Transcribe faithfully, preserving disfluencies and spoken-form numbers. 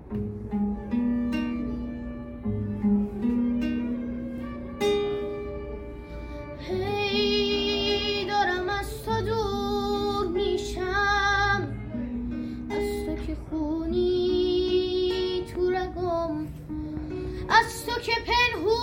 هی دارم از تو دور میشم، از تو که خونی تو رگم، از تو که پنهون